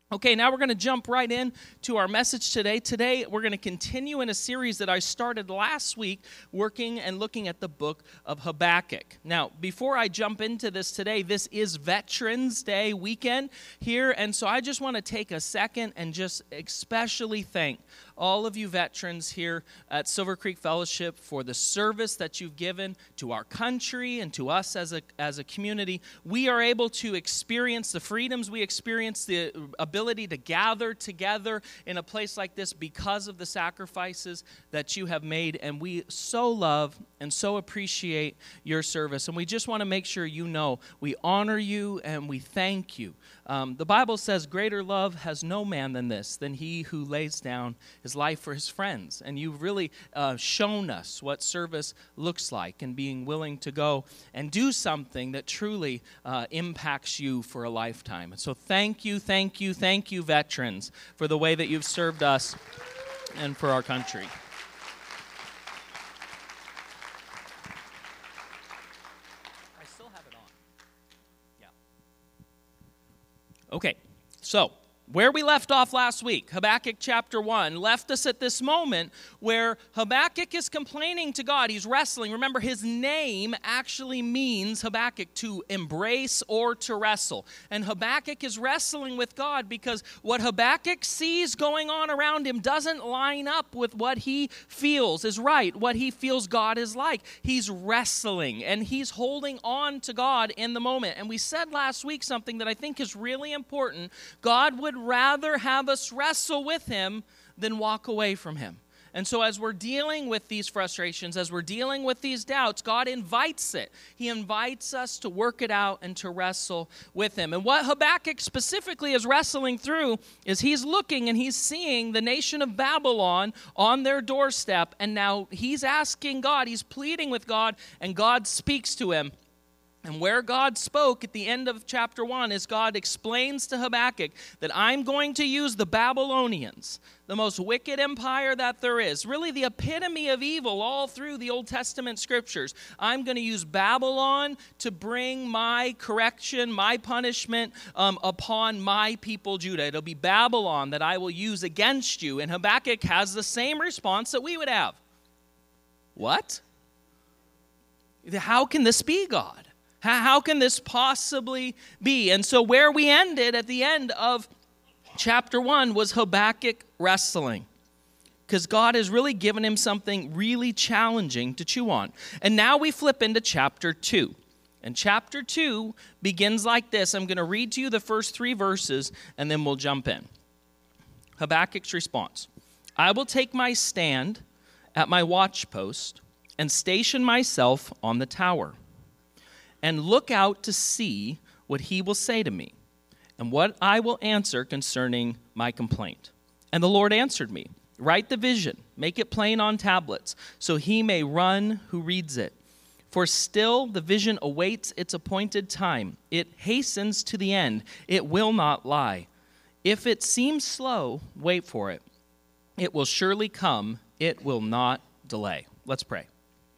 Okay, now we're going to jump right in to our message today. Today, we're going to continue in a series that I started last week, working and looking at the book of Habakkuk. Now, before I jump into this today, this is Veterans Day weekend here, and so I just want to take a second and just especially thank all of you veterans here at Silver Creek Fellowship for the service that you've given to our country and to us as a community. We are able to experience the freedoms we experience, the ability to gather together in a place like this because of the sacrifices that you have made, and we so love and so appreciate your service, and we just want to make sure you know we honor you and we thank you. The Bible says, greater love has no man than this, than he who lays down his life for his friends. And you've really shown us what service looks like and being willing to go and do something that truly impacts you for a lifetime. And so thank you, veterans, for the way that you've served us and for our country. Okay, so where we left off last week, Habakkuk chapter 1, left us at this moment where Habakkuk is complaining to God. He's wrestling. Remember, his name actually means Habakkuk, to embrace or to wrestle. And Habakkuk is wrestling with God because what Habakkuk sees going on around him doesn't line up with what he feels is right, what he feels God is like. He's wrestling, and he's holding on to God in the moment. And we said last week something that I think is really important. God would rather have us wrestle with him than walk away from him. And so as we're dealing with these frustrations, as we're dealing with these doubts, God invites it. He invites us to work it out and to wrestle with him. And what Habakkuk specifically is wrestling through is he's looking and he's seeing the nation of Babylon on their doorstep. And now he's asking God, he's pleading with God, and God speaks to him. And where God spoke at the end of chapter 1 is God explains to Habakkuk that I'm going to use the Babylonians, the most wicked empire that there is, really the epitome of evil all through the Old Testament scriptures. I'm going to use Babylon to bring my correction, my punishment upon my people Judah. It'll be Babylon that I will use against you. And Habakkuk has the same response that we would have. What? How can this be, God? How can this possibly be? And so where we ended at the end of chapter 1 was Habakkuk wrestling, because God has really given him something really challenging to chew on. And now we flip into chapter 2. And chapter 2 begins like this. I'm going to read to you the first 3 verses, and then we'll jump in. Habakkuk's response: I will take my stand at my watchpost and station myself on the tower, and look out to see what he will say to me, and what I will answer concerning my complaint. And the Lord answered me, write the vision, make it plain on tablets, so he may run who reads it. For still the vision awaits its appointed time. It hastens to the end. It will not lie. If it seems slow, wait for it. It will surely come. It will not delay. Let's pray.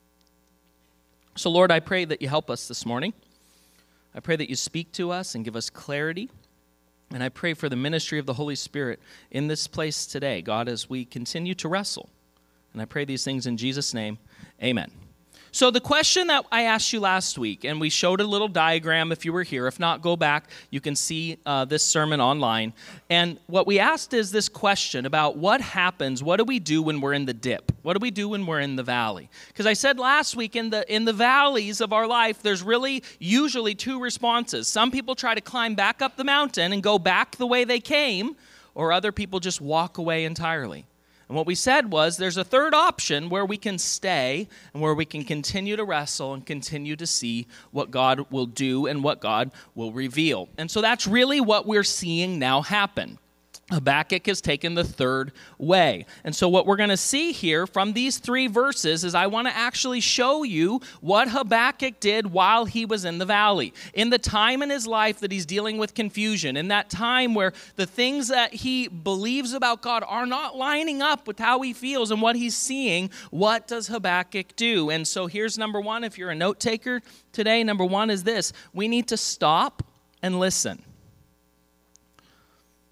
So, Lord, I pray that you help us this morning. I pray that you speak to us and give us clarity. And I pray for the ministry of the Holy Spirit in this place today, God, as we continue to wrestle. And I pray these things in Jesus' name. Amen. So the question that I asked you last week, and we showed a little diagram if you were here. If not, go back. You can see this sermon online. And what we asked is this question about what happens, what do we do when we're in the dip? What do we do when we're in the valley? Because I said last week in the valleys of our life, there's really usually 2 responses. Some people try to climb back up the mountain and go back the way they came, or other people just walk away entirely. And what we said was there's a third option where we can stay and where we can continue to wrestle and continue to see what God will do and what God will reveal. And so that's really what we're seeing now happen. Habakkuk has taken the third way. And so what we're going to see here from these 3 verses is I want to actually show you what Habakkuk did while he was in the valley. In the time in his life that he's dealing with confusion, in that time where the things that he believes about God are not lining up with how he feels and what he's seeing, what does Habakkuk do? And so here's number 1, if you're a note taker today, number 1 is this: we need to stop and listen.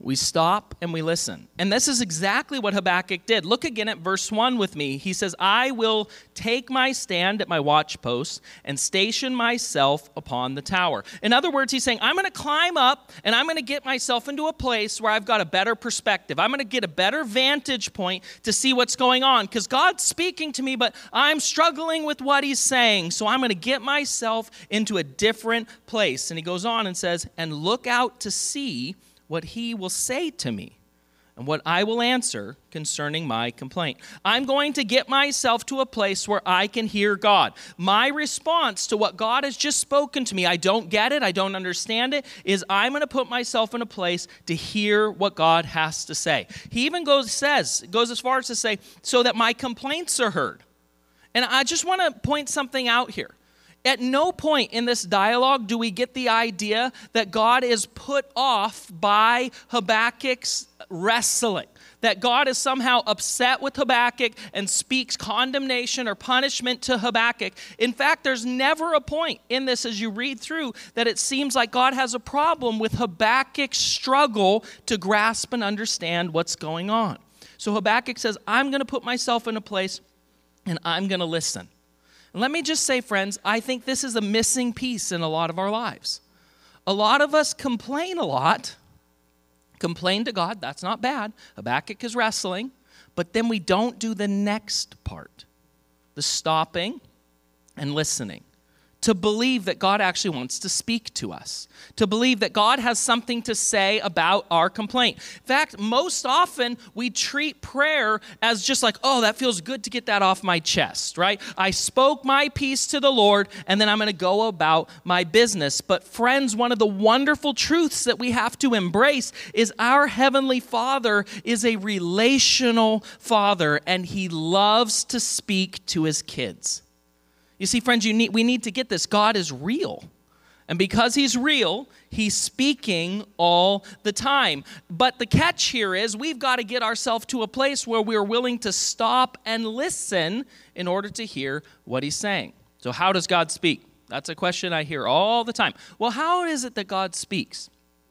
We stop and we listen. And this is exactly what Habakkuk did. Look again at verse 1 with me. He says, I will take my stand at my watchpost and station myself upon the tower. In other words, he's saying, I'm going to climb up and I'm going to get myself into a place where I've got a better perspective. I'm going to get a better vantage point to see what's going on, because God's speaking to me, but I'm struggling with what he's saying. So I'm going to get myself into a different place. And he goes on and says, and look out to see what he will say to me and what I will answer concerning my complaint. I'm going to get myself to a place where I can hear God. My response to what God has just spoken to me, I don't get it, I don't understand it, is I'm going to put myself in a place to hear what God has to say. He even goes as far as to say, so that my complaints are heard. And I just want to point something out here. At no point in this dialogue do we get the idea that God is put off by Habakkuk's wrestling, that God is somehow upset with Habakkuk and speaks condemnation or punishment to Habakkuk. In fact, there's never a point in this as you read through that it seems like God has a problem with Habakkuk's struggle to grasp and understand what's going on. So Habakkuk says, I'm going to put myself in a place and I'm going to listen. Let me just say, friends, I think this is a missing piece in a lot of our lives. A lot of us complain a lot. Complain to God, that's not bad. Habakkuk is wrestling. But then we don't do the next part, the stopping and listening. To believe that God actually wants to speak to us. To believe that God has something to say about our complaint. In fact, most often we treat prayer as just like, oh, that feels good to get that off my chest, right? I spoke my piece to the Lord and then I'm going to go about my business. But friends, one of the wonderful truths that we have to embrace is our Heavenly Father is a relational Father and He loves to speak to His kids. You see, friends, we need to get this. God is real. And because He's real, He's speaking all the time. But the catch here is we've got to get ourselves to a place where we're willing to stop and listen in order to hear what He's saying. So how does God speak? That's a question I hear all the time. Well, how is it that God speaks?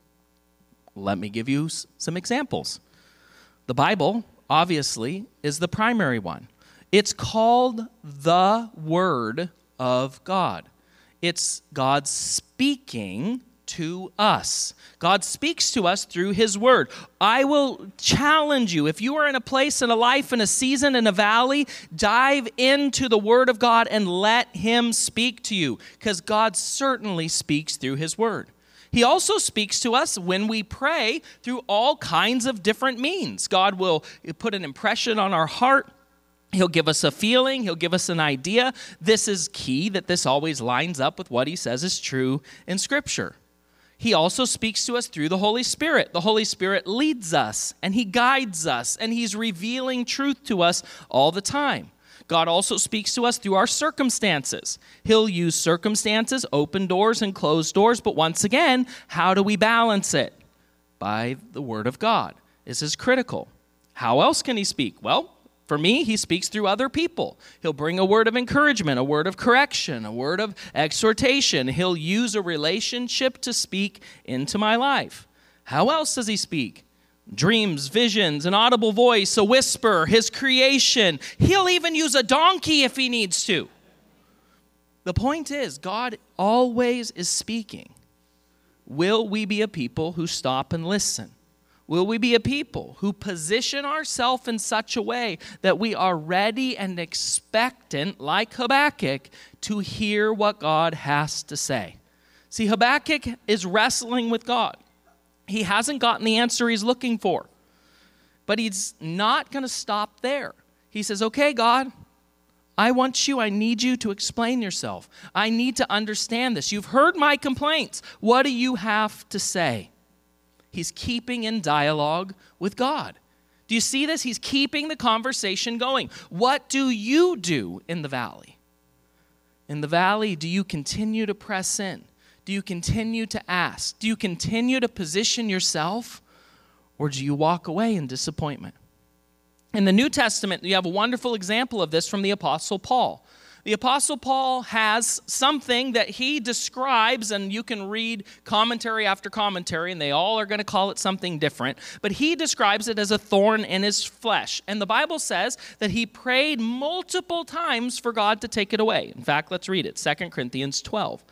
Let me give you some examples. The Bible, obviously, is the primary one. It's called the Word of God. It's God speaking to us. God speaks to us through His Word. I will challenge you, if you are in a place, in a life, in a season, in a valley, dive into the Word of God and let Him speak to you, because God certainly speaks through His Word. He also speaks to us when we pray through all kinds of different means. God will put an impression on our heart. He'll give us a feeling. He'll give us an idea. This is key, that this always lines up with what He says is true in Scripture. He also speaks to us through the Holy Spirit. The Holy Spirit leads us, and He guides us, and He's revealing truth to us all the time. God also speaks to us through our circumstances. He'll use circumstances, open doors and closed doors, but once again, how do we balance it? By the Word of God. This is critical. How else can He speak? Well, for me, He speaks through other people. He'll bring a word of encouragement, a word of correction, a word of exhortation. He'll use a relationship to speak into my life. How else does He speak? Dreams, visions, an audible voice, a whisper, His creation. He'll even use a donkey if He needs to. The point is, God always is speaking. Will we be a people who stop and listen? Will we be a people who position ourselves in such a way that we are ready and expectant, like Habakkuk, to hear what God has to say? See, Habakkuk is wrestling with God. He hasn't gotten the answer he's looking for. But he's not going to stop there. He says, okay, God, I need you to explain yourself. I need to understand this. You've heard my complaints. What do you have to say? He's keeping in dialogue with God. Do you see this? He's keeping the conversation going. What do you do in the valley? In the valley, do you continue to press in? Do you continue to ask? Do you continue to position yourself? Or do you walk away in disappointment? In the New Testament, you have a wonderful example of this from the Apostle Paul. The Apostle Paul has something that he describes, and you can read commentary after commentary, and they all are going to call it something different, but he describes it as a thorn in his flesh. And the Bible says that he prayed multiple times for God to take it away. In fact, let's read it, 2 Corinthians 12.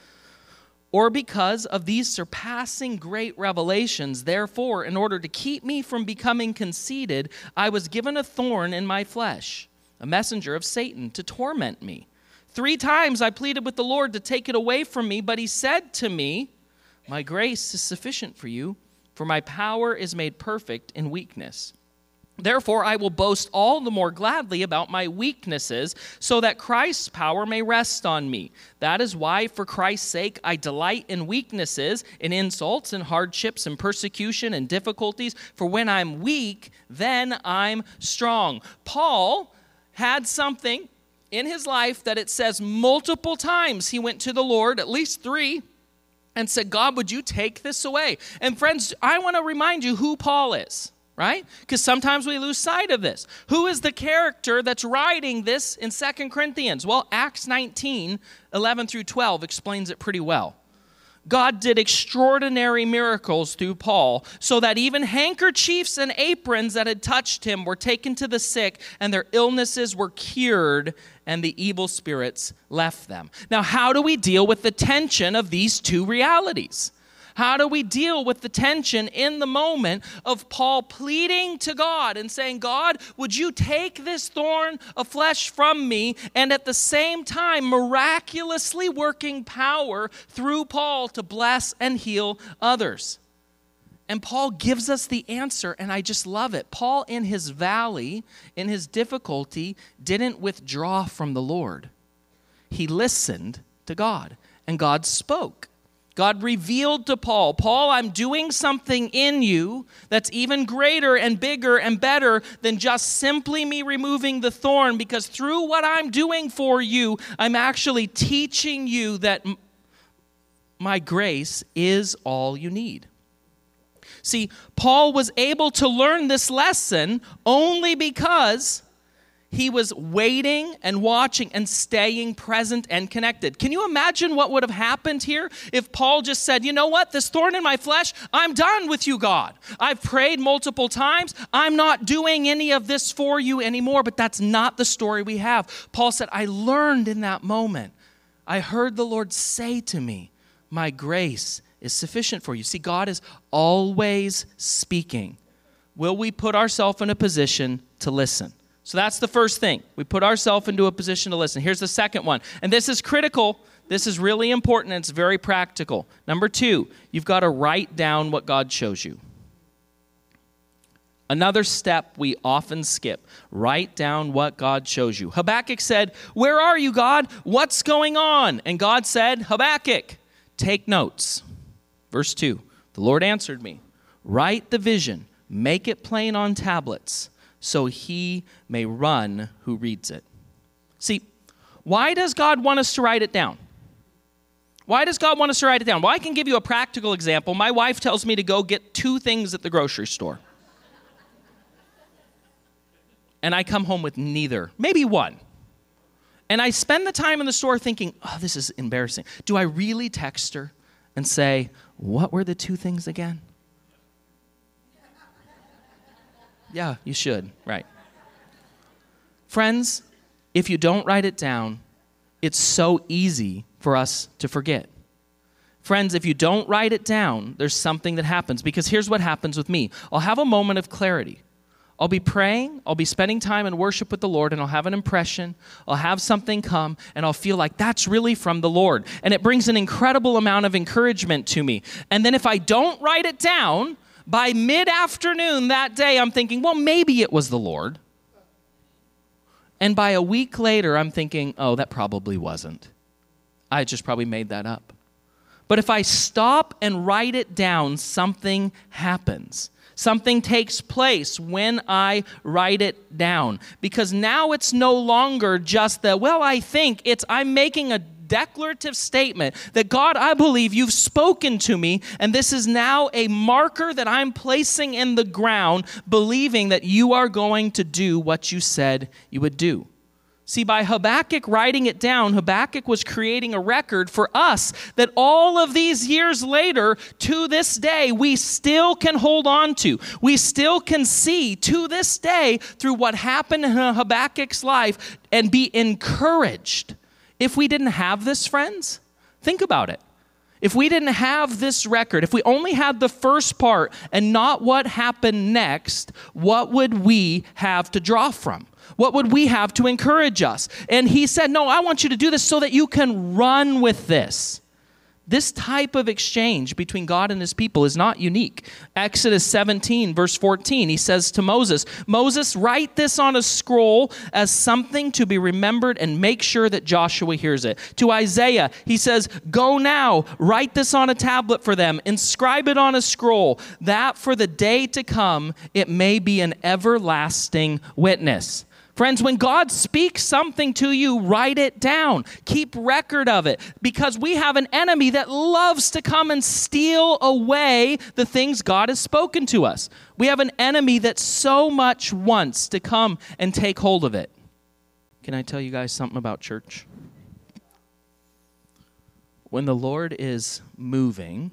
Or because of these surpassing great revelations, therefore, in order to keep me from becoming conceited, I was given a thorn in my flesh, a messenger of Satan to torment me. 3 times I pleaded with the Lord to take it away from me, but he said to me, my grace is sufficient for you, for my power is made perfect in weakness. Therefore, I will boast all the more gladly about my weaknesses, so that Christ's power may rest on me. That is why, for Christ's sake, I delight in weaknesses, in insults, in hardships, in persecution, and difficulties. For when I'm weak, then I'm strong. Paul had something in his life that it says multiple times he went to the Lord, at least 3, and said, God, would you take this away? And friends, I want to remind you who Paul is, right? Because sometimes we lose sight of this. Who is the character that's writing this in 2 Corinthians? Well, Acts 19, 11 through 12 explains it pretty well. God did extraordinary miracles through Paul, so that even handkerchiefs and aprons that had touched him were taken to the sick, and their illnesses were cured, and the evil spirits left them. Now, how do we deal with the tension of these two realities? How do we deal with the tension in the moment of Paul pleading to God and saying, God, would you take this thorn of flesh from me, and at the same time miraculously working power through Paul to bless and heal others? And Paul gives us the answer, and I just love it. Paul, in his valley, in his difficulty, didn't withdraw from the Lord. He listened to God, and God spoke. God revealed to Paul, Paul, I'm doing something in you that's even greater and bigger and better than just simply me removing the thorn, because through what I'm doing for you, I'm actually teaching you that my grace is all you need. See, Paul was able to learn this lesson only because he was waiting and watching and staying present and connected. Can you imagine what would have happened here if Paul just said, you know what, this thorn in my flesh, I'm done with you, God. I've prayed multiple times. I'm not doing any of this for you anymore. But that's not the story we have. Paul said, I learned in that moment. I heard the Lord say to me, my grace is sufficient for you. See, God is always speaking. Will we put ourselves in a position to listen? So that's the first thing. We put ourselves into a position to listen. Here's the second one. And this is critical. This is really important, and it's very practical. Number 2, you've got to write down what God shows you. Another step we often skip. Write down what God shows you. Habakkuk said, where are you, God? What's going on? And God said, Habakkuk, take notes. Verse 2, the Lord answered me, write the vision, make it plain on tablets, so he may run who reads it. See, why does God want us to write it down? Why does God want us to write it down? Well, I can give you a practical example. My wife tells me to go get 2 things at the grocery store. And I come home with neither, maybe 1. And I spend the time in the store thinking, oh, this is embarrassing. Do I really text her and say, what were the 2 things again? Yeah, you should, right. Friends, if you don't write it down, it's so easy for us to forget. Friends, if you don't write it down, there's something that happens, because here's what happens with me. I'll have a moment of clarity. I'll be praying, I'll be spending time in worship with the Lord, and I'll have an impression, I'll have something come, and I'll feel like that's really from the Lord. And it brings an incredible amount of encouragement to me. And then if I don't write it down, by mid-afternoon that day, I'm thinking, well, maybe it was the Lord. And by a week later, I'm thinking, oh, that probably wasn't. I just probably made that up. But if I stop and write it down, something happens. Something takes place when I write it down. Because now it's no longer just the, well, I think, it's I'm making a declarative statement that, God, I believe you've spoken to me, and this is now a marker that I'm placing in the ground, believing that you are going to do what you said you would do. See, by Habakkuk writing it down, Habakkuk was creating a record for us that all of these years later, to this day, we still can hold on to. We still can see to this day through what happened in Habakkuk's life and be encouraged. If we didn't have this, friends, think about it. If we didn't have this record, if we only had the first part and not what happened next, what would we have to draw from? What would we have to encourage us? And he said, no, I want you to do this so that you can run with this. This type of exchange between God and his people is not unique. Exodus 17, verse 14, he says to Moses, Moses, write this on a scroll as something to be remembered and make sure that Joshua hears it. To Isaiah, he says, go now, write this on a tablet for them, inscribe it on a scroll, that for the day to come it may be an everlasting witness. Friends, when God speaks something to you, write it down. Keep record of it, because we have an enemy that loves to come and steal away the things God has spoken to us. We have an enemy that so much wants to come and take hold of it. Can I tell you guys something about church? When the Lord is moving,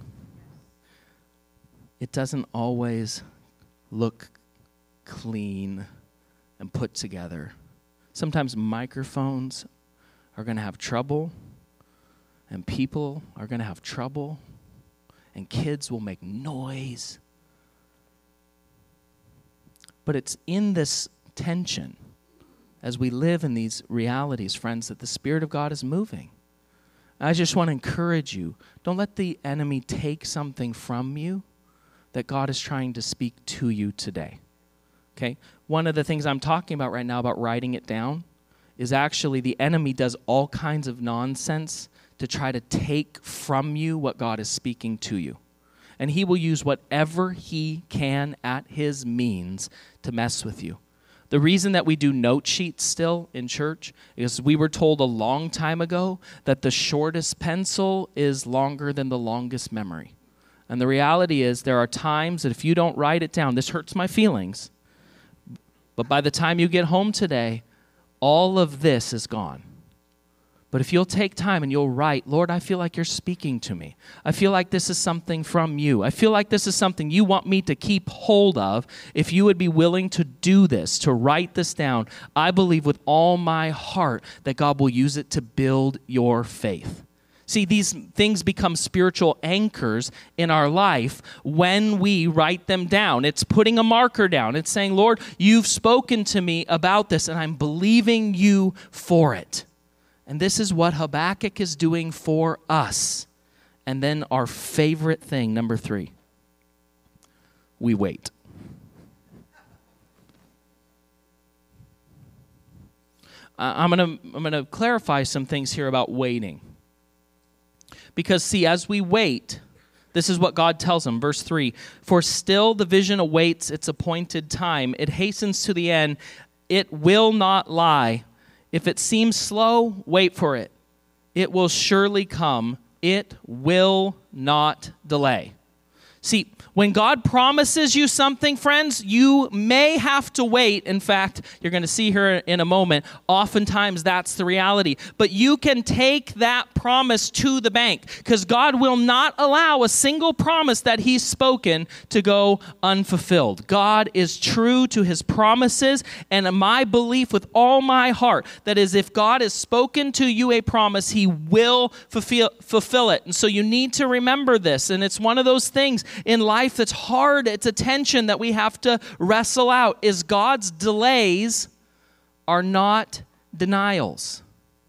it doesn't always look clean and put together. Sometimes microphones are going to have trouble, and people are going to have trouble, and kids will make noise. But it's in this tension, as we live in these realities, friends, that the Spirit of God is moving. I just want to encourage you, don't let the enemy take something from you that God is trying to speak to you today. Okay? One of the things I'm talking about right now about writing it down is actually the enemy does all kinds of nonsense to try to take from you what God is speaking to you. And he will use whatever he can at his means to mess with you. The reason that we do note sheets still in church is we were told a long time ago that the shortest pencil is longer than the longest memory. And the reality is there are times that if you don't write it down, this hurts my feelings, but by the time you get home today, all of this is gone. But if you'll take time and you'll write, Lord, I feel like you're speaking to me. I feel like this is something from you. I feel like this is something you want me to keep hold of. If you would be willing to do this, to write this down, I believe with all my heart that God will use it to build your faith. See, these things become spiritual anchors in our life when we write them down. It's putting a marker down. It's saying, Lord, you've spoken to me about this, and I'm believing you for it. And this is what Habakkuk is doing for us. And then our favorite thing, number 3, we wait. I'm gonna clarify some things here about waiting. Because, see, as we wait, this is what God tells him. Verse 3, for still the vision awaits its appointed time. It hastens to the end. It will not lie. If it seems slow, wait for it. It will surely come. It will not delay. See, when God promises you something, friends, you may have to wait. In fact, you're going to see here in a moment, oftentimes that's the reality. But you can take that promise to the bank, because God will not allow a single promise that he's spoken to go unfulfilled. God is true to his promises, and my belief with all my heart, that is, if God has spoken to you a promise, he will fulfill it. And so you need to remember this, and it's one of those things in life that's hard. It's a tension that we have to wrestle out. Is God's delays are not denials.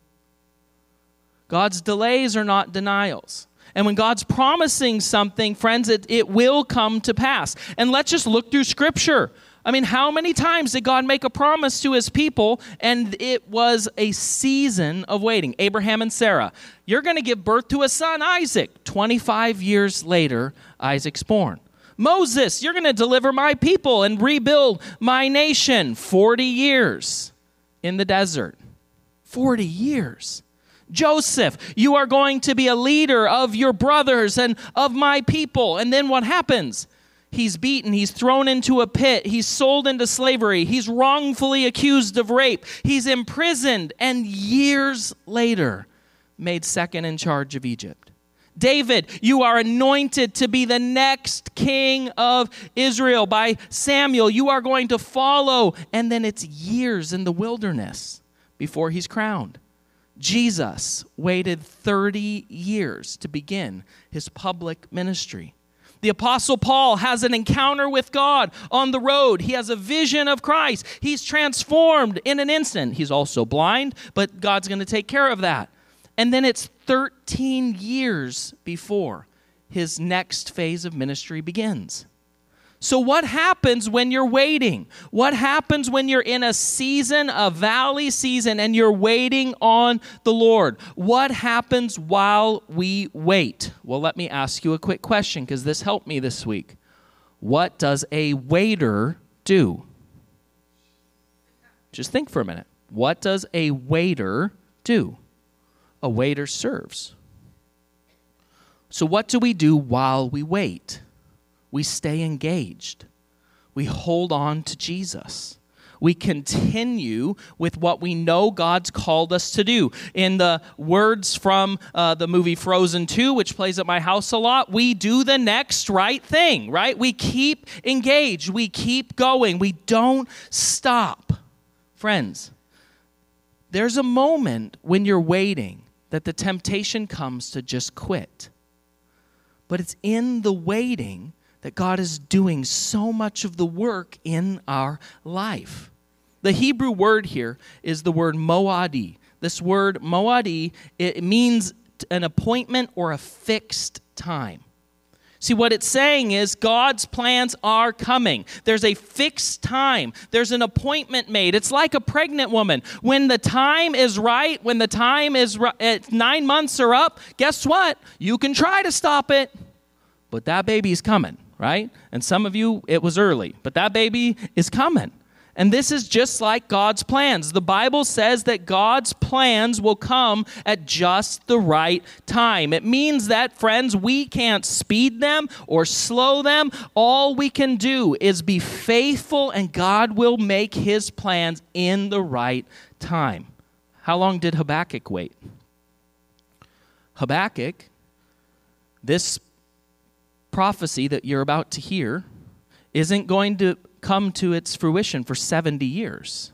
God's delays are not denials. And when God's promising something, friends, it will come to pass. And let's just look through Scripture. I mean, how many times did God make a promise to his people, and it was a season of waiting? Abraham and Sarah, you're going to give birth to a son, Isaac. 25 years later, Isaac's born. Moses, you're going to deliver my people and rebuild my nation. 40 years in the desert. 40 years. Joseph, you are going to be a leader of your brothers and of my people. And then what happens? He's beaten. He's thrown into a pit. He's sold into slavery. He's wrongfully accused of rape. He's imprisoned, and years later made second in charge of Egypt. David, you are anointed to be the next king of Israel by Samuel. You are going to follow, and then it's years in the wilderness before he's crowned. Jesus waited 30 years to begin his public ministry. The Apostle Paul has an encounter with God on the road. He has a vision of Christ. He's transformed in an instant. He's also blind, but God's going to take care of that. And then it's 13 years before his next phase of ministry begins. So what happens when you're waiting? What happens when you're in a season, a valley season, and you're waiting on the Lord? What happens while we wait? Well, let me ask you a quick question because this helped me this week. What does a waiter do? Just think for a minute. What does a waiter do? A waiter serves. So what do we do while we wait? We stay engaged. We hold on to Jesus. We continue with what we know God's called us to do. In the words from the movie Frozen 2, which plays at my house a lot, we do the next right thing, right? We keep engaged. We keep going. We don't stop. Friends, there's a moment when you're waiting that the temptation comes to just quit. But it's in the waiting that God is doing so much of the work in our life. The Hebrew word here is the word moadi. This word moadi, it means an appointment or a fixed time. See, what it's saying is God's plans are coming. There's a fixed time. There's an appointment made. It's like a pregnant woman. When the time is right, when the time is 9 months are up, guess what? You can try to stop it, but that baby's coming. Right? And some of you, it was early, but that baby is coming. And this is just like God's plans. The Bible says that God's plans will come at just the right time. It means that, friends, we can't speed them or slow them. All we can do is be faithful, and God will make his plans in the right time. How long did Habakkuk wait? Habakkuk, this prophecy that you're about to hear isn't going to come to its fruition for 70 years.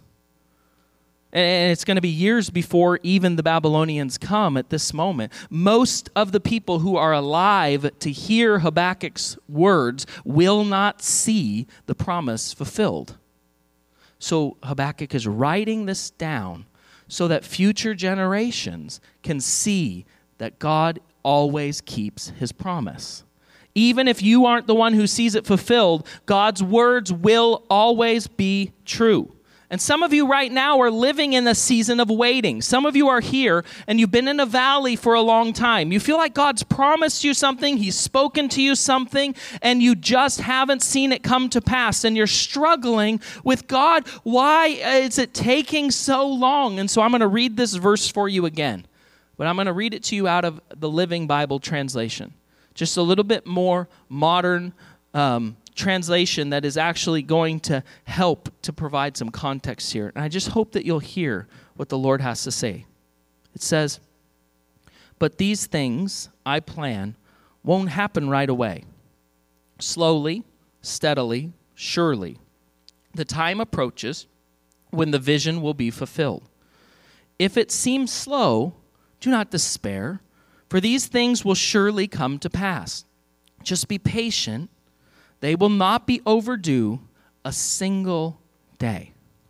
And it's going to be years before even the Babylonians come at this moment. Most of the people who are alive to hear Habakkuk's words will not see the promise fulfilled. So Habakkuk is writing this down so that future generations can see that God always keeps his promise. Even if you aren't the one who sees it fulfilled, God's words will always be true. And some of you right now are living in a season of waiting. Some of you are here and you've been in a valley for a long time. You feel like God's promised you something, he's spoken to you something, and you just haven't seen it come to pass. And you're struggling with God. Why is it taking so long? And so I'm going to read this verse for you again. But I'm going to read it to you out of the Living Bible translation. Just a little bit more modern translation that is actually going to help to provide some context here. And I just hope that you'll hear what the Lord has to say. It says, "But these things I plan won't happen right away. Slowly, steadily, surely, the time approaches when the vision will be fulfilled. If it seems slow, do not despair, for these things will surely come to pass. Just be patient. They will not be overdue a single day."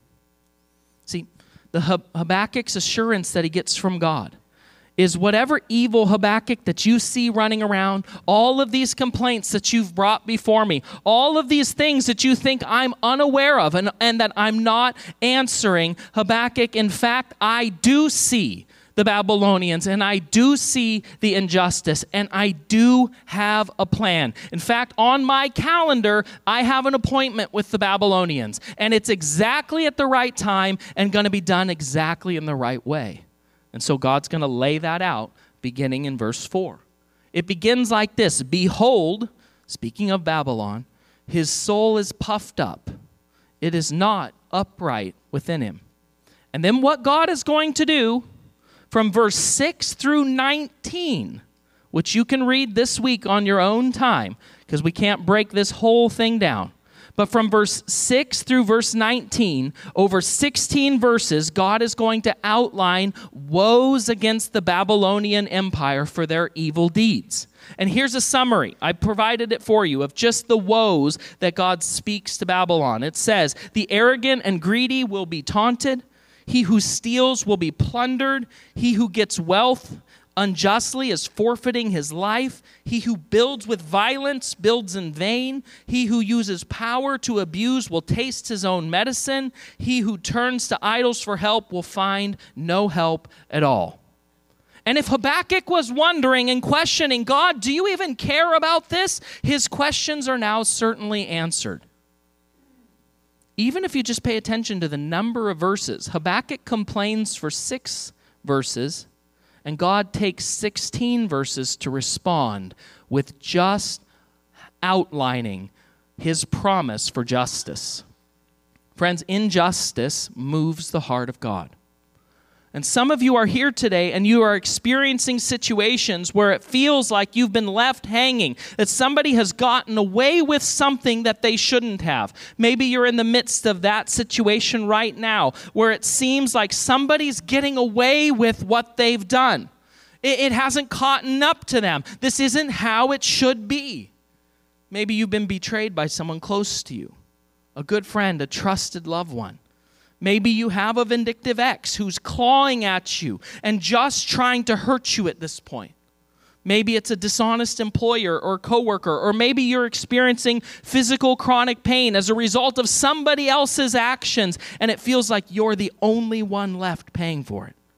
See, the Habakkuk's assurance that he gets from God is whatever evil, Habakkuk, that you see running around, all of these complaints that you've brought before me, all of these things that you think I'm unaware of and that I'm not answering, Habakkuk, in fact, I do see the Babylonians, and I do see the injustice, and I do have a plan. In fact, on my calendar, I have an appointment with the Babylonians, and it's exactly at the right time and going to be done exactly in the right way. And so God's going to lay that out beginning in verse 4. It begins like this: "Behold," speaking of Babylon, His soul is puffed up. It is not upright within him. And then what God is going to do from verse 6 through 19, which you can read this week on your own time, because we can't break this whole thing down. But from verse 6 through verse 19, over 16 verses, God is going to outline woes against the Babylonian Empire for their evil deeds. And here's a summary. I provided it for you of just the woes that God speaks to Babylon. It says, the arrogant and greedy will be taunted. He who steals will be plundered. He who gets wealth unjustly is forfeiting his life. He who builds with violence builds in vain. He who uses power to abuse will taste his own medicine. He who turns to idols for help will find no help at all. And if Habakkuk was wondering and questioning, God, do you even care about this? His questions are now certainly answered. Even if you just pay attention to the number of verses, Habakkuk complains for 6 verses, and God takes 16 verses to respond with just outlining his promise for justice. Friends, injustice moves the heart of God. And some of you are here today and you are experiencing situations where it feels like you've been left hanging, that somebody has gotten away with something that they shouldn't have. Maybe you're in the midst of that situation right now where it seems like somebody's getting away with what they've done. It hasn't caught up to them. This isn't how it should be. Maybe you've been betrayed by someone close to you, a good friend, a trusted loved one. Maybe you have a vindictive ex who's clawing at you and just trying to hurt you at this point. Maybe it's a dishonest employer or coworker, or maybe you're experiencing physical chronic pain as a result of somebody else's actions, and it feels like you're the only one left paying for it.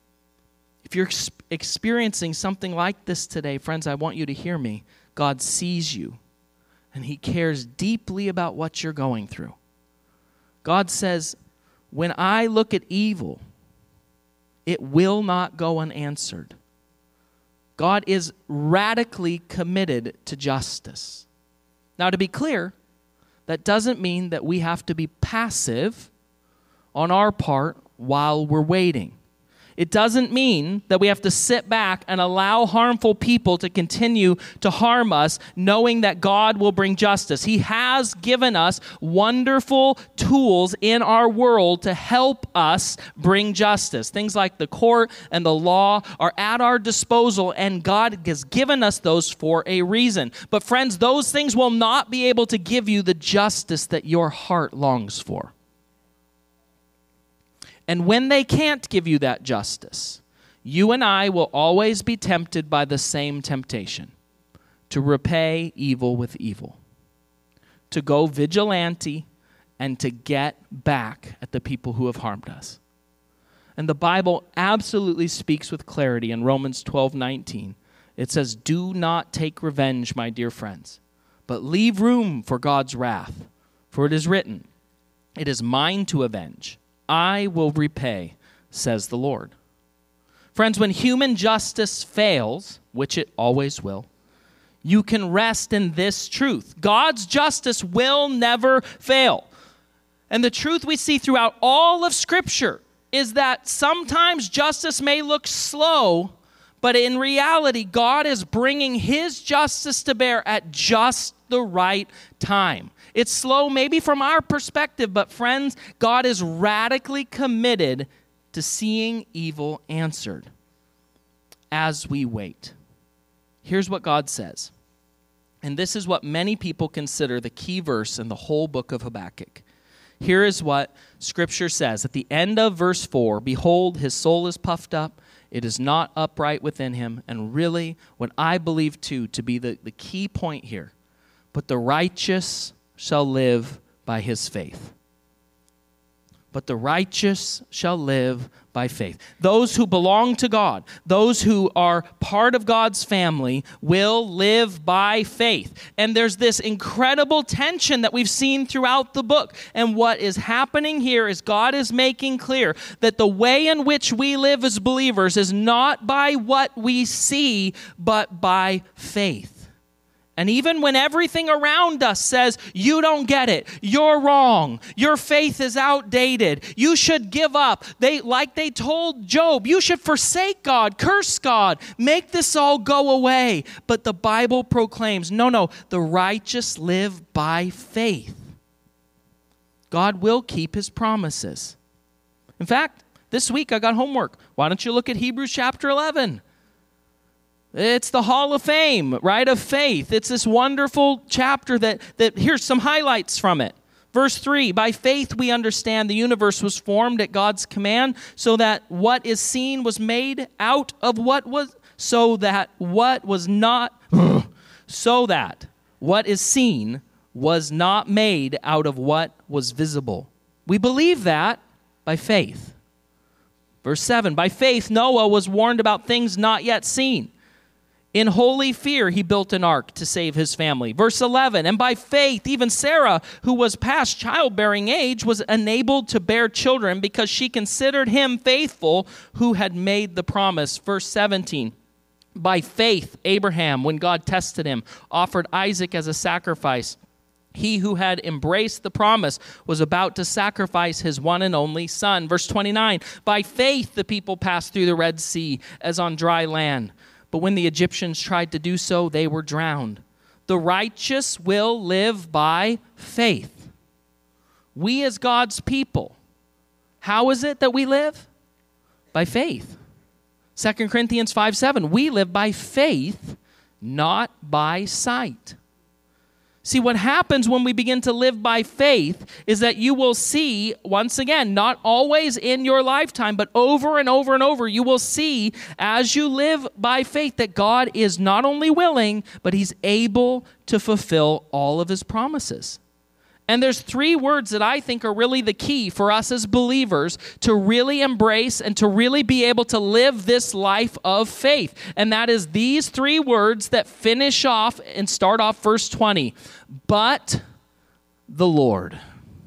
If you're experiencing something like this today, friends, I want you to hear me. God sees you, and he cares deeply about what you're going through. God says, when I look at evil, it will not go unanswered. God is radically committed to justice. Now, to be clear, that doesn't mean that we have to be passive on our part while we're waiting. It doesn't mean that we have to sit back and allow harmful people to continue to harm us, knowing that God will bring justice. He has given us wonderful tools in our world to help us bring justice. Things like the court and the law are at our disposal, and God has given us those for a reason. But friends, those things will not be able to give you the justice that your heart longs for. And when they can't give you that justice, you and I will always be tempted by the same temptation, to repay evil with evil, to go vigilante and to get back at the people who have harmed us. And the Bible absolutely speaks with clarity in Romans 12:19. It says, "Do not take revenge, my dear friends, but leave room for God's wrath. For it is written, 'It is mine to avenge. I will repay,' says the Lord." Friends, when human justice fails, which it always will, you can rest in this truth. God's justice will never fail. And the truth we see throughout all of Scripture is that sometimes justice may look slow, but in reality, God is bringing his justice to bear at just the right time. It's slow maybe from our perspective, but friends, God is radically committed to seeing evil answered as we wait. Here's what God says, and this is what many people consider the key verse in the whole book of Habakkuk. Here is what Scripture says. At the end of verse 4, "Behold, his soul is puffed up. It is not upright within him." And really, what I believe too to be the key point here, "But the righteous shall live by his faith." But the righteous shall live by faith. Those who belong to God, those who are part of God's family, will live by faith. And there's this incredible tension that we've seen throughout the book. And what is happening here is God is making clear that the way in which we live as believers is not by what we see, but by faith. And even when everything around us says, you don't get it, you're wrong, your faith is outdated, you should give up. Like they told Job, you should forsake God, curse God, make this all go away. But the Bible proclaims, no, the righteous live by faith. God will keep his promises. In fact, this week I got homework. Why don't you look at Hebrews chapter 11? It's the Hall of Fame, right, of faith. It's this wonderful chapter that here's some highlights from it. Verse 3, by faith we understand the universe was formed at God's command, so that what is seen was made out of what was, so that what is seen was not made out of what was visible. We believe that by faith. Verse 7, by faith Noah was warned about things not yet seen. In holy fear, he built an ark to save his family. Verse 11, and by faith, even Sarah, who was past childbearing age, was enabled to bear children because she considered him faithful who had made the promise. Verse 17, by faith, Abraham, when God tested him, offered Isaac as a sacrifice. He who had embraced the promise was about to sacrifice his one and only son. Verse 29, by faith, the people passed through the Red Sea as on dry land. But when the Egyptians tried to do so, they were drowned. The righteous will live by faith. We as God's people, how is it that we live? By faith. 2 Corinthians 5:7, we live by faith, not by sight. See, what happens when we begin to live by faith is that you will see, once again, not always in your lifetime, but over and over and over, you will see as you live by faith that God is not only willing, but he's able to fulfill all of his promises. And there's three words that I think are really the key for us as believers to really embrace and to really be able to live this life of faith. And that is these three words that finish off and start off verse 20. But the Lord.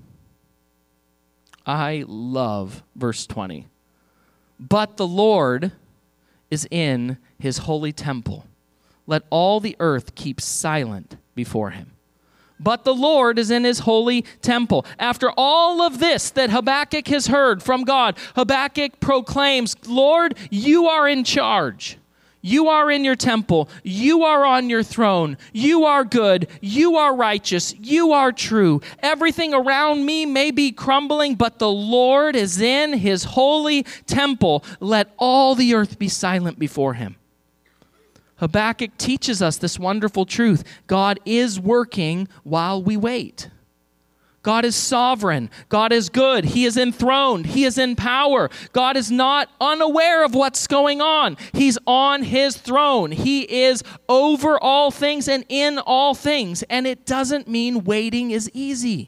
I love verse 20. But the Lord is in his holy temple. Let all the earth keep silent before him. But the Lord is in his holy temple. After all of this that Habakkuk has heard from God, Habakkuk proclaims, Lord, you are in charge. You are in your temple. You are on your throne. You are good. You are righteous. You are true. Everything around me may be crumbling, but the Lord is in his holy temple. Let all the earth be silent before him. Habakkuk teaches us this wonderful truth. God is working while we wait. God is sovereign. God is good. He is enthroned. He is in power. God is not unaware of what's going on. He's on his throne. He is over all things and in all things. And it doesn't mean waiting is easy.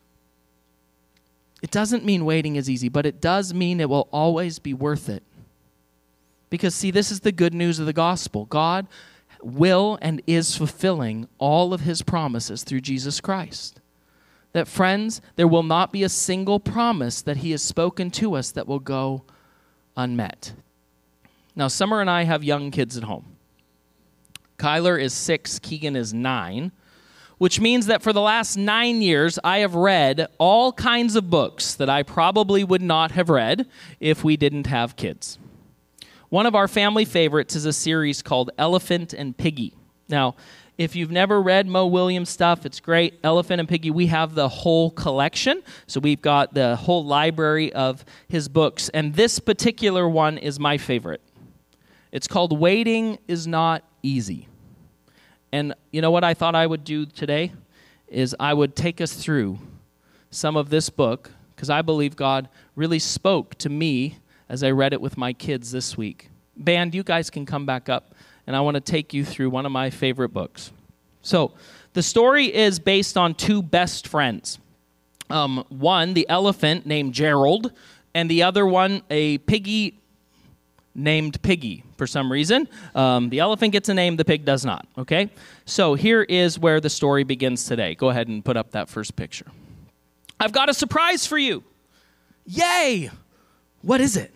It doesn't mean waiting is easy, but it does mean it will always be worth it. Because, see, this is the good news of the gospel. God will and is fulfilling all of his promises through Jesus Christ. That, friends, there will not be a single promise that he has spoken to us that will go unmet. Now, Summer and I have young kids at home. Kyler is 6, Keegan is 9, which means that for the last 9 years, I have read all kinds of books that I probably would not have read if we didn't have kids. One of our family favorites is a series called Elephant and Piggy. Now, if you've never read Mo Williams stuff, it's great. Elephant and Piggy, we have the whole collection. So we've got the whole library of his books. And this particular one is my favorite. It's called Waiting is Not Easy. And you know what I thought I would do today? Is I would take us through some of this book, because I believe God really spoke to me as I read it with my kids this week. Band, you guys can come back up, and I want to take you through one of my favorite books. So, the story is based on two best friends. One, the elephant named Gerald, and the other one, a piggy named Piggy for some reason. The elephant gets a name, the pig does not, okay? So, here is where the story begins today. Go ahead and put up that first picture. I've got a surprise for you. Yay! What is it?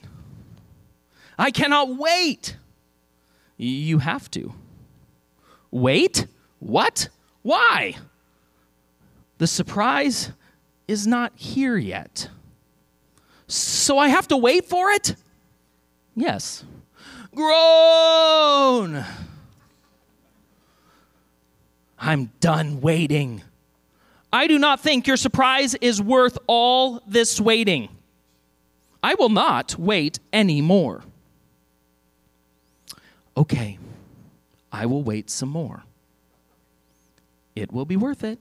I cannot wait. You have to. Wait? What? Why? The surprise is not here yet. So I have to wait for it? Yes. Groan. I'm done waiting. I do not think your surprise is worth all this waiting. I will not wait anymore. Okay, I will wait some more. It will be worth it.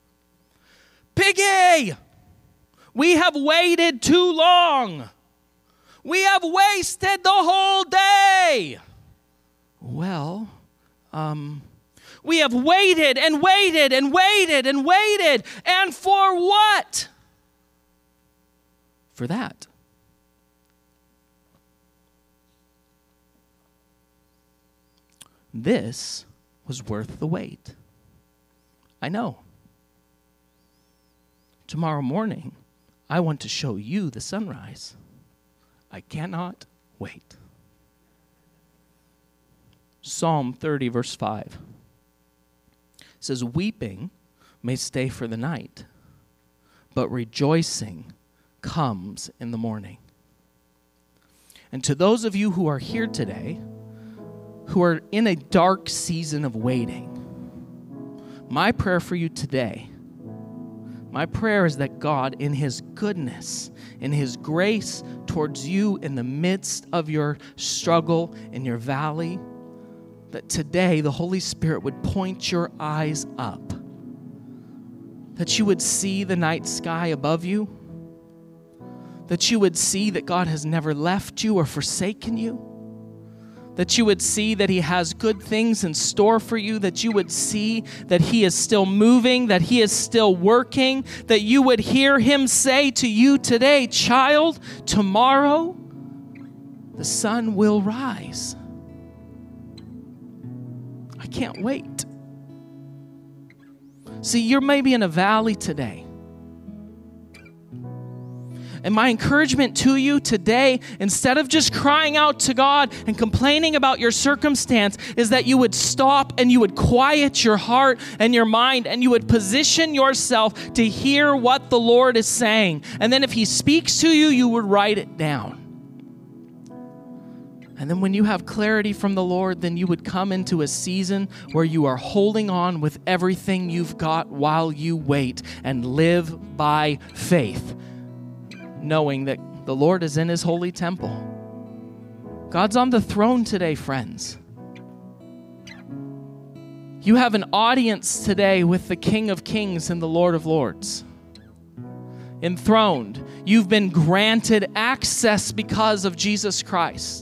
Piggy! We have waited too long. We have wasted the whole day. Well, we have waited and waited and waited and waited. And for what? For that. This was worth the wait. I know. Tomorrow morning, I want to show you the sunrise. I cannot wait. Psalm 30, verse 5 says, weeping may stay for the night, but rejoicing comes in the morning. And to those of you who are here today, who are in a dark season of waiting, my prayer for you today, my prayer is that God, in His goodness, in His grace towards you in the midst of your struggle, in your valley, that today the Holy Spirit would point your eyes up, that you would see the night sky above you, that you would see that God has never left you or forsaken you, that you would see that He has good things in store for you, that you would see that He is still moving, that He is still working, that you would hear Him say to you today, child, tomorrow the sun will rise. I can't wait. See, you're maybe in a valley today. And my encouragement to you today, instead of just crying out to God and complaining about your circumstance, is that you would stop and you would quiet your heart and your mind and you would position yourself to hear what the Lord is saying. And then if He speaks to you, you would write it down. And then when you have clarity from the Lord, then you would come into a season where you are holding on with everything you've got while you wait and live by faith, knowing that the Lord is in His holy temple. God's on the throne today, friends. You have an audience today with the King of Kings and the Lord of Lords. Enthroned. You've been granted access because of Jesus Christ.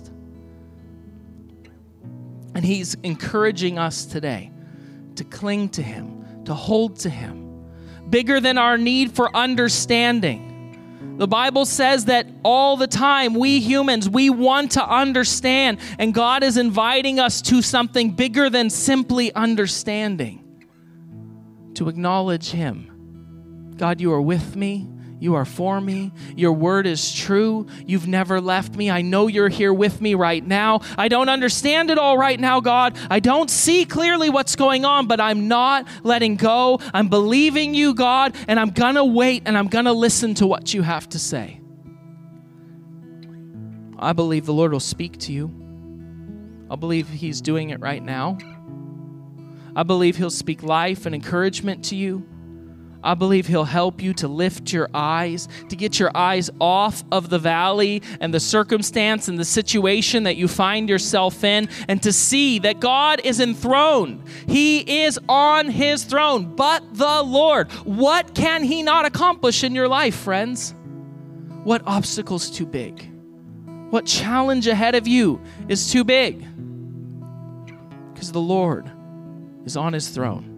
And He's encouraging us today to cling to Him, to hold to Him, bigger than our need for understanding. The Bible says that all the time, we humans, we want to understand, and God is inviting us to something bigger than simply understanding, to acknowledge Him. God, you are with me. You are for me. Your word is true. You've never left me. I know you're here with me right now. I don't understand it all right now, God. I don't see clearly what's going on, but I'm not letting go. I'm believing you, God, and I'm going to wait and I'm going to listen to what you have to say. I believe the Lord will speak to you. I believe He's doing it right now. I believe He'll speak life and encouragement to you. I believe He'll help you to lift your eyes, to get your eyes off of the valley and the circumstance and the situation that you find yourself in, and to see that God is enthroned. He is on His throne. But the Lord, what can He not accomplish in your life, friends? What obstacle's too big? What challenge ahead of you is too big? Because the Lord is on His throne.